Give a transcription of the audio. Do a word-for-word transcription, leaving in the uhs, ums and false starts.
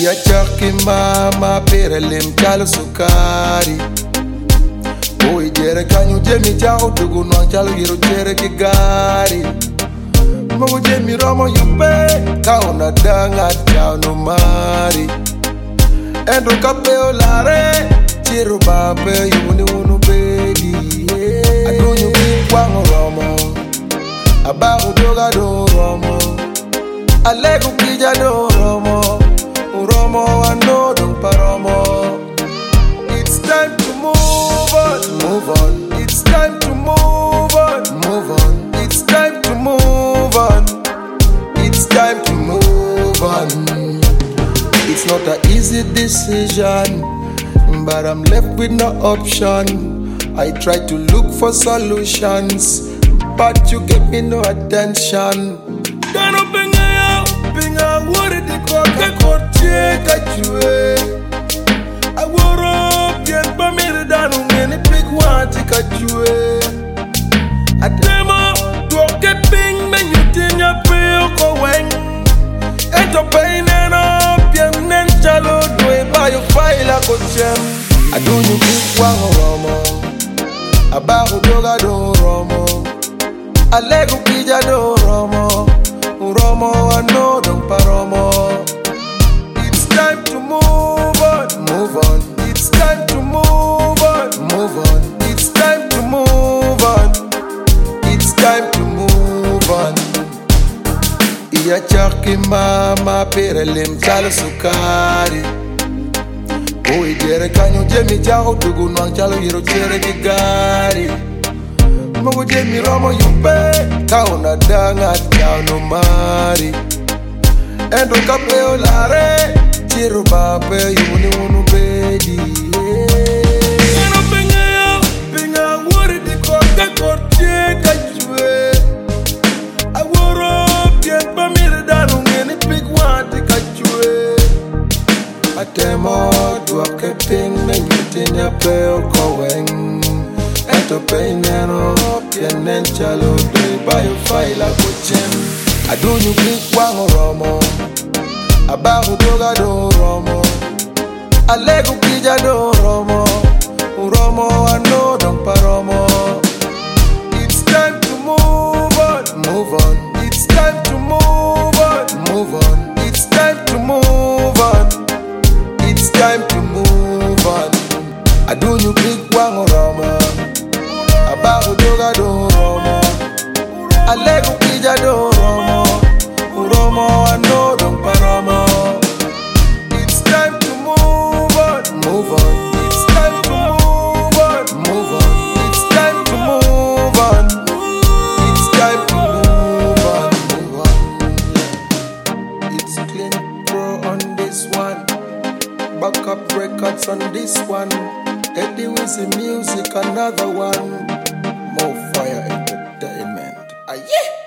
Ya chaki mama pere lim chalo sukari. Oi jere kanyu jemi chao tugu no chalo yiro jere kigari. Mogo jemi romo yupe kauna danga chao no mari. Endo kapeo lare chiru bape yuni unu bedi. Adunyu kikwango romo abahu doga do romo alegu kija do romo uromo anodung paromo. It's time to move on, move on. It's time to move on, move on. It's time to move on. It's time to move on. It's not an easy decision, but I'm left with no option. I try to look for solutions, but you give me no attention. Dano pinga ya, pinga wori di koke kote kachue. Aworo bien pamiri dano ngeni pig wanti kachue. Atema doke ping menyutinya peo ko weng. Ento paine no bien nen chalo dwe bayo faila ko jem. Adunyu kikwango romo abahu doga do romo alegu kija do romo uromo anodong paromo. It's time to move on, move on. It's time to move on, move on. It's time to move on. It's time to move on. Iya chaki mama pere lim chalo sukari. Oi jere kanyu jemi chao tugu no chalo yiro jere kigari. Mogo jemi romo yupe kauna danga chao no mari. Endo kapeo lare chiru bape yuni unu bedi. Eno pinga ya, pinga wori di koke kote kachue. Aworo bien pamiri danu ngeni pig wanti kachue. Atemo duake ping menyutinya peo koweng. Ento peinero pienen chalo de bayo faila kuchem. Adunyu kikwango romo abahu doga do romo alegu kija do romo uromo anodong paromo. It's time to move on, move on. It's time to move on, move on. It's time to move on. It's time to move on. Adunyu kikwango romo abahu doga do romo alegu kija do romo uromo anodong paromo. It's time to move on, move on. It's time to move on, move on. It's time to move on. It's time to move on, move on. It's Clean Pro on this one, Backup Records on this one, Eddie Wizzy Music another one. More Fire Entertainment. Ah, yeah.